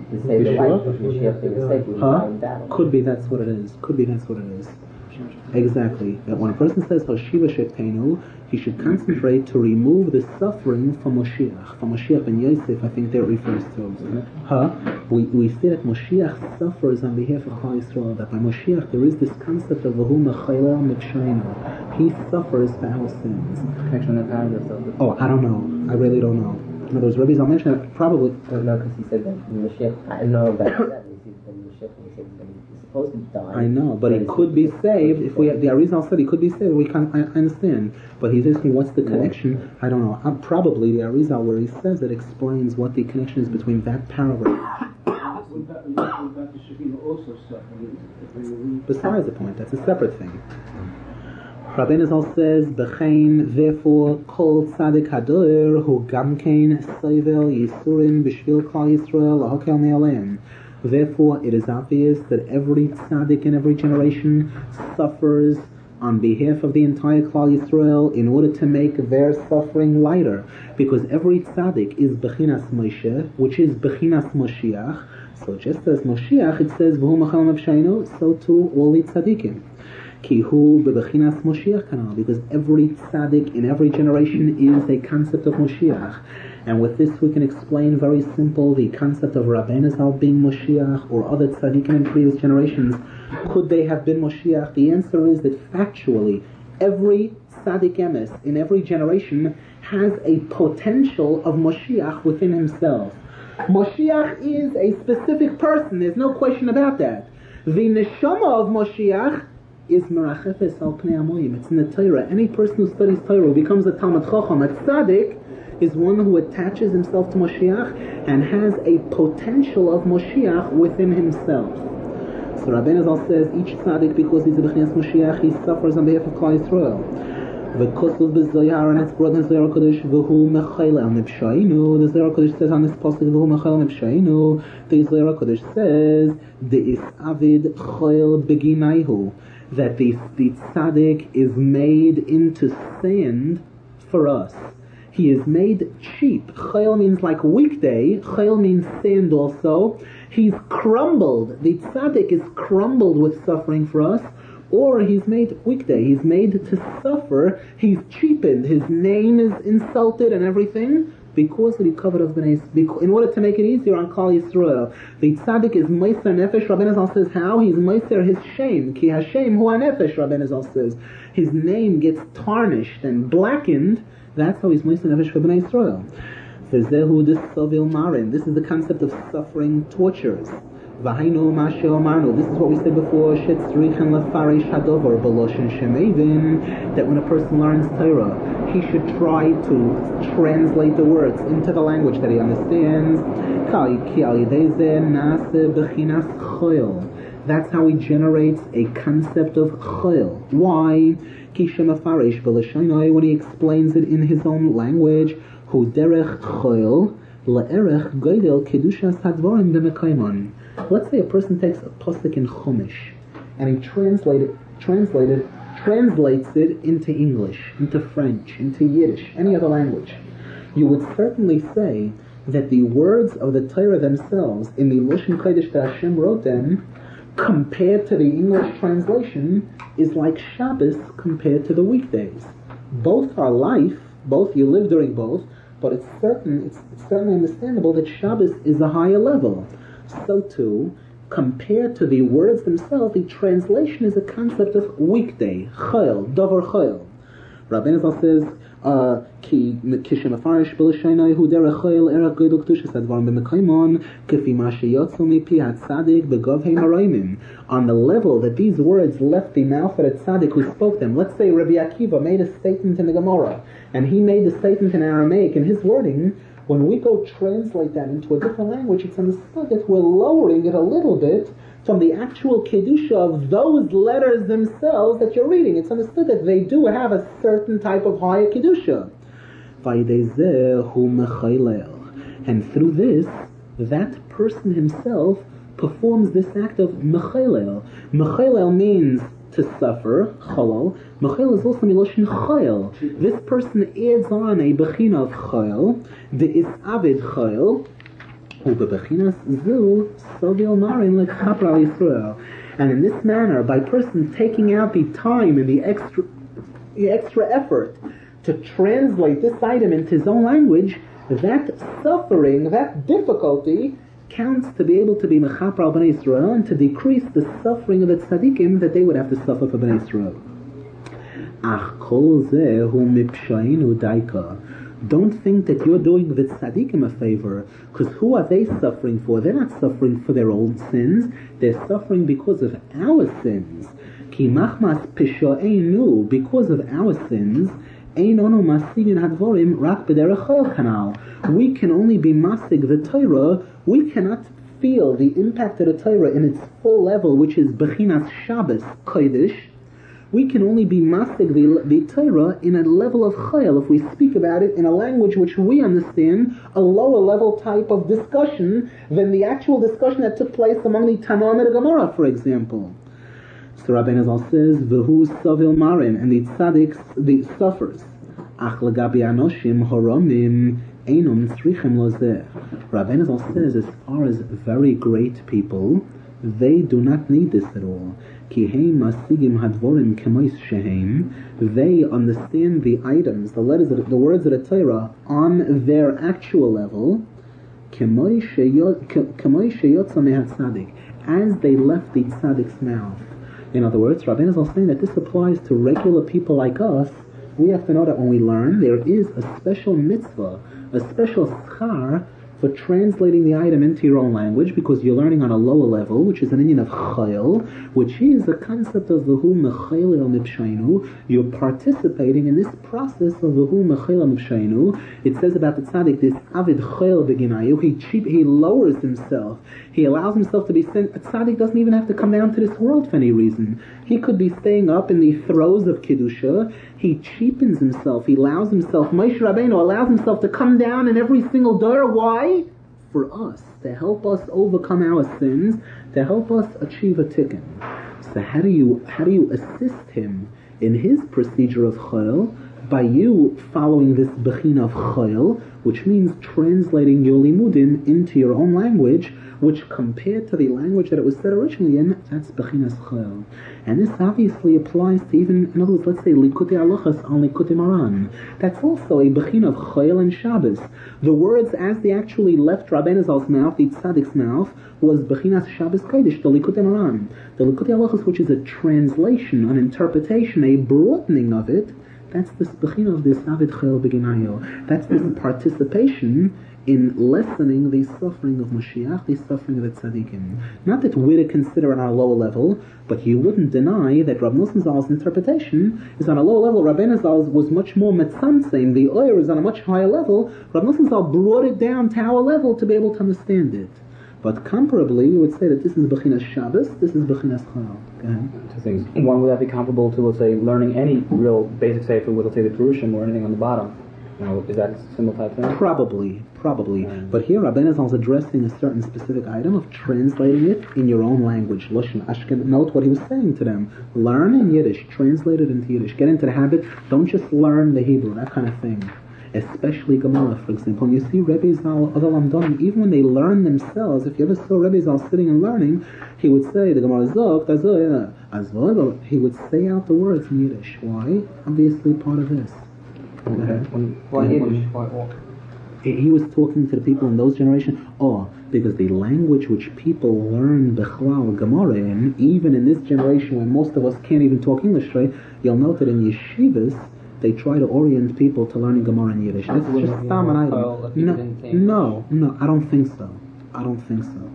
Huh? Could be that's what it is. Could be that's what it is. Exactly. That when a person says Hashiva Shektenu, he should concentrate to remove the suffering from Moshiach. From Moshiach ben Yosef, I think that refers to. Huh? We we say that Moshiach suffers on behalf of Klal Yisrael. That by Moshiach there is this concept of V'hu Mechaylel Mipshaynu. He suffers for our sins. Oh, I don't know. I really don't know. In other words, Rabbi Zal mentioned it probably. No, because he said that Mashiach. I know about that. He said Mashiach. He said that he's supposed to die. I know, but he could be saved if we. The Arizal said he could be saved. We can't. I understand, but he's asking what's the connection. I don't know. I'm probably the Arizal where he says it explains what the connection is between that paragraph. Besides the point, that's a separate thing. Rabbeinu Zal says, B'chein, therefore, kol tzadik hadoer hu gamkein sovel yisurin b'shvil klal Yisrael lahokel me'aleim. Therefore, it is obvious that every tzaddik in every generation suffers on behalf of the entire Klal Yisrael in order to make their suffering lighter. Because every tzaddik is Bechinas Moshe, which is Bechinas Moshiach. So just as Moshiach, it says, V'hu machal mevshaynu, so too all the tzaddikim. Kihu bebechinas Moshiach kanal, because every tzaddik in every generation is a concept of Moshiach. And with this we can explain very simple the concept of Rabbeinu Zal being Moshiach or other tzaddikim in previous generations. Could they have been Moshiach? The answer is that factually every tzaddik emes in every generation has a potential of Moshiach within himself. Moshiach is a specific person, there's no question about that. The neshama of Moshiach is merachefes al pnei amoyim. It's in the Torah. Any person who studies Torah who becomes a Talmud Chacham, a tzaddik, is one who attaches himself to Moshiach and has a potential of Moshiach within himself. So Rabbeinu Zal says each tzaddik, because he's a b'chinas Moshiach, he suffers on behalf of Klal Yisrael. V'kosuv b'zoyar, and it's brought in the Zohar Kodesh, v'hu mechaylel mipshaynu. The Zohar Kodesh says on this pasuk, v'hu mechaylel mipshaynu. The Zohar Kodesh says, de'is avid choyel beginayhu, that the, the tzaddik is made into sand for us. He is made cheap. Chayil means like weekday. Chayil means sand also. He's crumbled. The tzaddik is crumbled with suffering for us. Or he's made weekday. He's made to suffer. He's cheapened. His name is insulted and everything because of the covet of Bnei Yisrael. In order to make it easier on Klal Yisrael, the tzaddik is meiser nefesh. Rabbeinu Zal says how? He's meiser his shame. Ki hashem hu hanefesh. Rabbeinu Zal says his name gets tarnished and blackened. That's how he's meiser nefesh for Bnei Yisrael. V'zehu d'savil marin. This is the concept of suffering tortures. V'hainu ma'asher omarnu. This is what we said before. Shetzrichen lefarish hadover b'loshen shemevin. That when a person learns Torah, he should try to translate the words into the language that he understands. That's how he generates a concept of chayil. Why? When he explains it in his own language, hu derech chayil le'erech goydel kedushas hadvarim b'mekayman. Let's say a person takes a pasuk in Chumash and he translated, translated, translates it into English, into French, into Yiddish, any other language. You would certainly say that the words of the Torah themselves in the Lashon Kodesh that Hashem wrote them, compared to the English translation, is like Shabbos compared to the weekdays. Both are life, both you live during both, but it's certain, it's, it's certainly understandable that Shabbos is a higher level. So too, compared to the words themselves, the translation is a concept of weekday, chayil, davar chayil. Rabbeinu Zal says, ki kishemafarish b'lashaynai hu derech chayil erech goydel kedushas hadvarim b'mekaymon kefi ma sheyotzu mipi hatzadik begavhei marayimim. On the level that these words left the mouth of the tzaddik who spoke them. Let's say Rabbi Akiva made a statement in the Gemara, and he made the statement in Aramaic in his wording. When we go translate that into a different language, it's understood that we're lowering it a little bit from the actual kedusha of those letters themselves that you're reading. It's understood that they do have a certain type of higher kedusha. And through this, that person himself performs this act of mechalel. Mechalel means to suffer, chalal. Mechel is also miloshin chayil. This person adds on a bechina of chayil, the is avid chayil, hu bebechinas zu sovil marin lekapra Yisrael. And in this manner, by person taking out the time and the extra, the extra effort to translate this item into his own language, that suffering, that difficulty, counts to be able to be mechaper al Bnei Yisrael and to decrease the suffering of the tzaddikim that they would have to suffer for Bnei Yisrael. Ach kol zeh hu mipshainu daika. Don't think that you're doing the tzaddikim a favor, because who are they suffering for? They're not suffering for their own sins. They're suffering because of our sins. Ki machmas pishainu, because of our sins. We can only be masig the Torah. We cannot feel the impact of the Torah in its full level, which is bechinas Shabbos kodesh. We can only be masig the, the Torah in a level of chayil if we speak about it in a language which we understand, a lower level type of discussion than the actual discussion that took place among the Tanam and the Gemara, for example. So Rabbeinu Zal says, "V'hu savil marim," and the tzaddiks, the suffers. Ach legabi anoshim horomim einum tzrichem lozeh. Rabbeinu Zal says, as far as very great people, they do not need this at all. Ki heim masigim hadvorim kemois shehem. They understand the items, the letters, of, the words of the Torah on their actual level. Kemois sheyotza mehatzadik, as they left the tzaddik's mouth. In other words, Rabbeinu Zal is saying that this applies to regular people like us. We have to know that when we learn, there is a special mitzvah, a special schar for translating the item into your own language, because you're learning on a lower level, which is an inyan of chayil, which is the concept of v'hu mechayil mipshaynu. You're participating in this process of v'hu mechayil mipshaynu. It says about the tzaddik, this avid chayil beginayu. He cheap, he lowers himself. He allows himself to be sent. A tzaddik doesn't even have to come down to this world for any reason. He could be staying up in the throes of kedusha. He cheapens himself. He allows himself. Moshe Rabbeinu allows himself to come down in every single door. Why? For us, to help us overcome our sins, to help us achieve a tikkun. So how do you how do you assist him in his procedure of chayil? by you following this bechina of chayil, which means translating your limudim into your own language, which compared to the language that it was said originally in, that's bechinas chayil. And this obviously applies to even, in other words, let's say Likutei Halachos on Likutei Moharan. That's also a bechina of chayil and Shabbos. The words as they actually left Rabbeinu Zal's mouth, the Tzaddik's mouth, was bechinas Shabbos Kodesh, the Likutei Moharan. The Likutei Halachos, which is a translation, an interpretation, a broadening of it, that's this bechina of this Avid Chayil Beginayo. That's this participation in lessening the suffering of Mashiach, the suffering of the tzaddikim. Not that we're to consider it on a lower level, but you wouldn't deny that Rav Nosson Zal's interpretation is on a lower level. Rabbeinu Zal's was much more metzamtzem. The oyer is on a much higher level. Rav Nosson Zal brought it down to our level to be able to understand it. But comparably, you would say that this is Bechinas Shabbos, this is Bechinas Chayil. Go ahead. Two things. One, would that be comparable to, let's say, learning any real basic sefer with, let's say, the Perushim or anything on the bottom? Now, is that a similar type thing? Probably, probably. Um, but here, Rabbeinu Zal is addressing a certain specific item of translating it in your own language. Lashon Ashken. Note what he was saying to them. Learn in Yiddish, translate it into Yiddish. Get into the habit. Don't just learn the Hebrew, that kind of thing. Especially Gemara, for example. And you see Rebbe Zal, other Lamdonim, even when they learn themselves, if you ever saw Rebbe Zal sitting and learning, he would say, the Gemara Zok, he would say out the words in Yiddish. Why? Obviously part of this. Okay. Why Yiddish? Why what? He was talking to the people in those generations. Oh, because the language which people learn Bechlal Gemara in, even in this generation when most of us can't even talk English straight, you'll note that in yeshivas, they try to orient people to learning Gemara in Yiddish. That's just tam and item. No, no, no, I don't think so. I don't think so.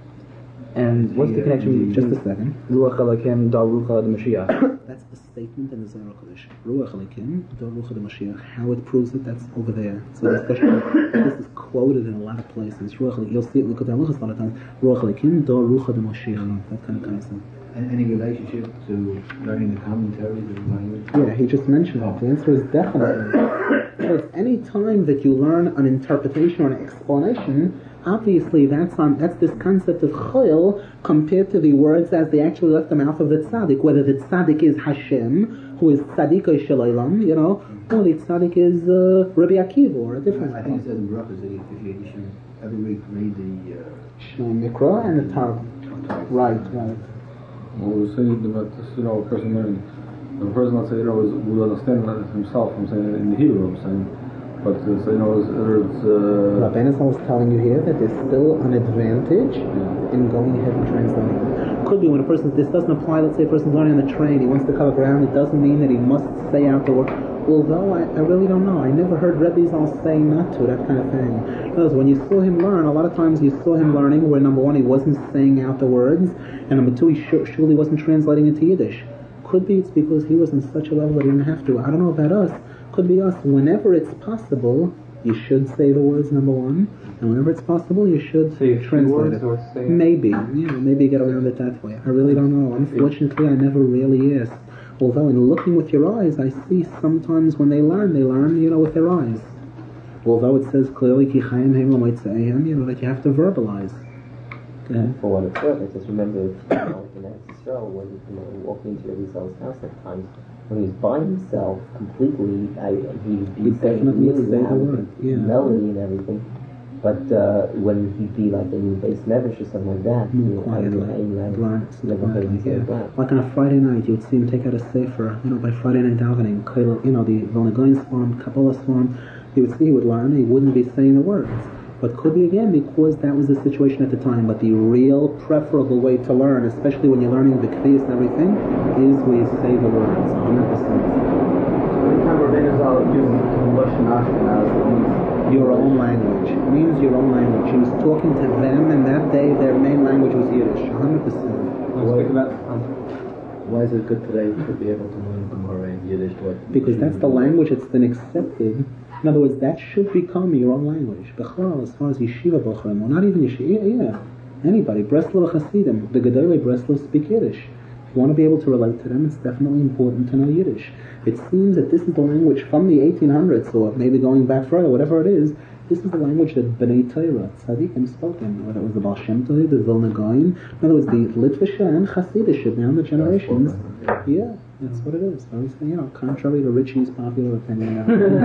And what's the connection? Just a second. Ruach Elokim da Rucha de Mashiach. That's the statement in the Zohar Kodesh. Ruach Elokim da Rucha de Mashiach. How it proves it, that's over there. So this question, this is quoted in a lot of places. Ruach, you'll see it. Look at that. Look a lot of times. Ruach Elokim da Rucha de Mashiach. That kind of concept. Any relationship to learning the commentaries of the language? Yeah, he just mentioned it. The answer is definitely. So it's any time that you learn an interpretation or an explanation, obviously that's on that's this concept of chayil compared to the words as they actually left the mouth of the tzaddik. Whether the tzaddik is Hashem, who is tzaddikoi shel olam, you know, or the tzaddik is uh, Rabbi Akiva or a different. I think it says in Brachos that you should every week read the Shnei Mikra and the Targum. Right, right. Well, we were saying about this, you know, a person learning. The person, let's say, you know, is, will understand that himself. I'm saying in the Hebrew. I'm saying, but uh, so, you know, it's. Uh, Rabbeinu was telling you here that there's still an advantage yeah. in going ahead and translating. Could be when a person. This doesn't apply. Let's say a person's learning on the train. He wants to cover ground. It doesn't mean that he must say out the word. Although I, I really don't know. I never heard Rebbe Zal say not to, that kind of thing. Because when you saw him learn, a lot of times you saw him learning where number one, he wasn't saying out the words, and number two, he sh- surely wasn't translating into Yiddish. Could be it's because he was in such a level that he didn't have to. I don't know about us. Could be us. Whenever it's possible, you should say the words, number one, and whenever it's possible, you should say translate it. Or say maybe, you know, maybe get around it that way. I really don't know. Unfortunately, I never really asked. Although in looking with your eyes, I see sometimes when they learn, they learn, you know, with their eyes. Although it says clearly, Ki chayim heim l'moitzeim, you know, that you have to verbalize. Okay. For what it's worth, I just remember, you know, in Eretz Yisrael, when you know, walking into Rabbi Zal's house at times, when he was by himself completely, I, he would be He'd saying definitely really say the loud, word, yeah. melody and everything. But uh, when he'd be like in the base medrash or something like that, More you know, quietly, I, I, blind, never heard him say that. like on a Friday night, you would see him take out a sefer, you know, by Friday night davening, you know, the Vilna Gaon's form, Kabbalah's form, you would see he would learn, he wouldn't be saying the words. But could be again because that was the situation at the time. But the real preferable way to learn, especially when you're learning the K'viyas and everything, is where you say the words, one hundred percent. Every time Rabbeinu Zal uses Lashon Ashkenaz, your own language. It means your own language. He was talking to them, and that day their main language was Yiddish, one hundred percent. Why is it good today to be able to learn Gemara in Yiddish? Because that's the language that's been accepted. In other words, that should become your own language. Bechal, as far as yeshiva bochrim, or not even yeshiva, yeah, yeah. Anybody, Breslov Hasidim, the Gedolei Breslov speak Yiddish. If you want to be able to relate to them, it's definitely important to know Yiddish. It seems that this is the language from the eighteen hundreds, or maybe going back further, whatever it is, this is the language that Bnei Torah, Tzadikim, spoke in, whether it was the Baal Shem Tov, the Vilna Gaon, in other words, the Litvisha and Chasidisha down the generations. Yeah. That's what it is. Very, you know, contrary to Richie's popular opinion.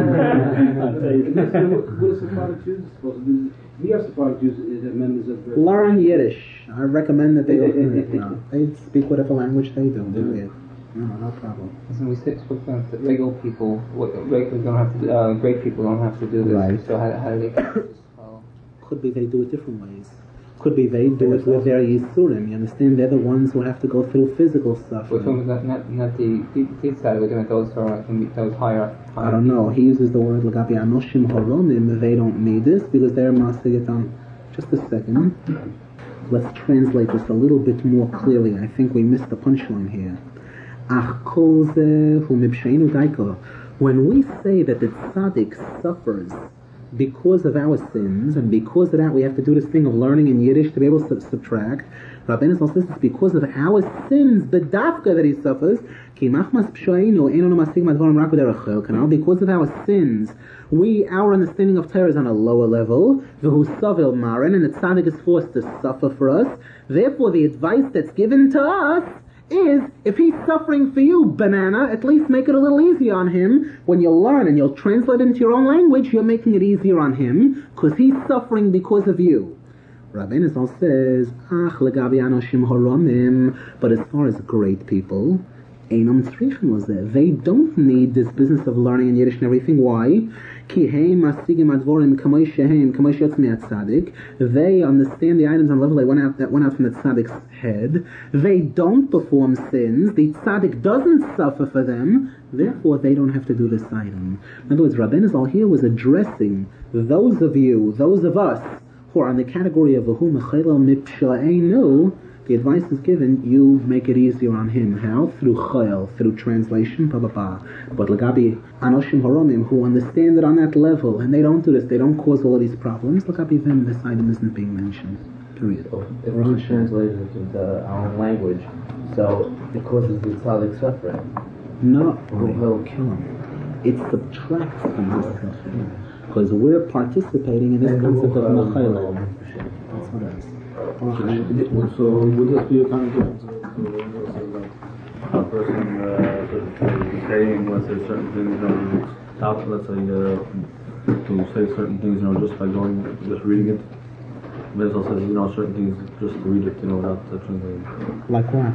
What is Sephardic Jews supposed to do? We are Sephardic Jews as members of the... Learn Yiddish. I recommend that they no, they speak whatever language they do. Period. No, no problem. Listen, we spoke about that regular people, what, regular don't have to, uh, great people don't have to do this. Right. So how, how do they do this? Well, Could be they do it different ways. Could be they do it with their Yisurim. You understand? They're the ones who have to go through physical stuff. we're talking about not, not the deep side, we're talking about those who are those higher, higher I don't know. He uses the word Lagabi Anoshim Horomim. They don't need this because they're Masig on. Just a second. Let's translate this a little bit more clearly. I think we missed the punchline here. Ach kol zeh hu mibsheinu daiko. When we say that the tzaddik suffers because of our sins, and because of that we have to do this thing of learning in Yiddish to be able to sub- subtract, Rabbeinu Zal says it's because of our sins, the dafka that he suffers, because of our sins, we, our understanding of Torah is on a lower level, and the tzaddik is forced to suffer for us. Therefore the advice that's given to us is, if he's suffering for you, banana, at least make it a little easier on him. When you learn and you'll translate it into your own language, you're making it easier on him, because he's suffering because of you. Rabbeinu Zal says, Ach legabi anoshim horomim, but as far as great people, einam tzrichen was there. They don't need this business of learning in Yiddish and everything. Why? Ki heim masigim advorim kamay shehem kamay sheyotz mi'atzadik. They understand the items on the level they went out, that went out from the tzaddik's head. They don't perform sins. The tzaddik doesn't suffer for them. Therefore, they don't have to do this item. In other words, Rabbeinu Zal here was addressing those of you, those of us, who are on the category of V'hu mechelel mipshaeinu. The advice is given, you make it easier on him. How? Through chayil, through translation, blah, blah, blah. But Lagabi Anoshim Horomim, who understand it on that level, and they don't do this, they don't cause all of these problems, Lagabi them, this item isn't being mentioned. Period. So if we translate it into our own language, so it causes the tzaddik suffering. No, it will kill him. It subtracts from his suffering. Because we're participating in this concept of mechayel. That's what it is. So would this be a kind of difference? So, a person uh, saying, let's say, certain things, you know, top, let's say, uh, to say certain things, you know, just by going, just reading it. Mezal says, you know, certain things, just to read it, you know, without uh, translating. Like what?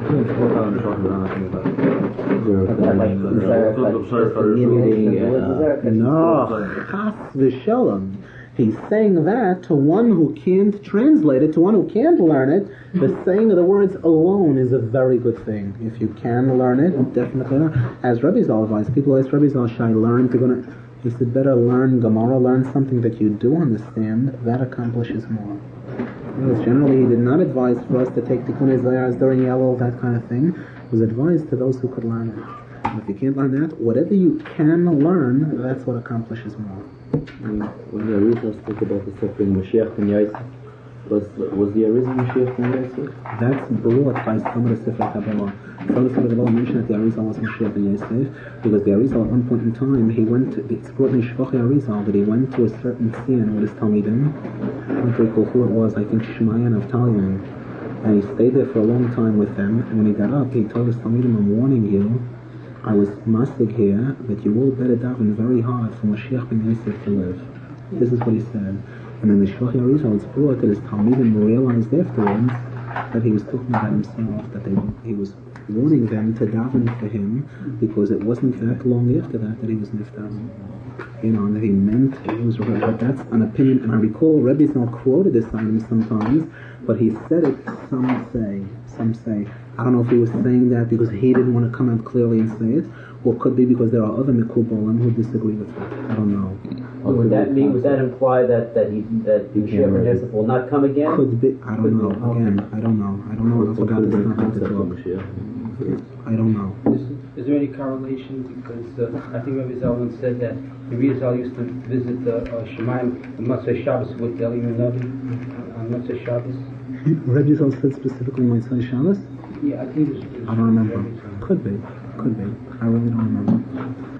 No, chas v'shalom. He's saying that to one who can't translate it, to one who can't learn it. The saying of the words alone is a very good thing. If you can learn it, definitely learn. As Rabbi Zal advised, people ask Rabbi Zal, should I learn to go to... He said, better learn Gemara, learn something that you do understand. That accomplishes more. Because generally, he did not advise for us to take Tikkun Zayars during Yellow, that kind of thing. It was advised to those who could learn it. And if you can't learn that, whatever you can learn, that's what accomplishes more. When the Arizal spoke about the suffering Mashiach and Yosef, was, was the Arizal Mashiach and Yosef? That's brought by some of the Sefer Kabbalah. Some of the Sefer Kabbalah mentioned that the Arizal was Mashiach and Yosef, because the Arizal at one point in time, he went, to, it's brought in Shvochi Arizal, that he went to a certain sin with his Talmidim. I don't recall who it was, I think Shemaya and Avtalion. And he stayed there for a long time with them, and when he got up, he told his Talmidim, I'm warning you, I was mastig here that you all better daven very hard for Mashiach ben Yosef to live. This is what he said. And then the Shvochi Arizal, it's brought that his Talmidim realized afterwards that he was talking about himself, that they, he was warning them to daven for him, because it wasn't that long after that that he was niftar. You know, and that he meant, he was, but that's an opinion, and I recall Rebbe Zal quoted this item sometimes, but he said it, some say, some say, I don't know if he was saying that because he didn't want to come out clearly and say it, or it could be because there are other Mekubalim who disagree with it. I don't know. Well, would that mean, would that imply that, that he, that the Mashiach ben Yosef will not come again? Could be, I don't know, again, I don't know, I don't know, I forgot this not to talk. I don't know. Is, is there any correlation? Because uh, I think Rabbi Zal once said that Rabbi Zal used to visit the uh, Shemaim on Motzei Shabbos with Eli Navi on Motzei Shabbos. Rabbi Zal said specifically Motzei Shabbos? Yeah, I think it was. I don't remember. Could be. Could be. I really don't remember.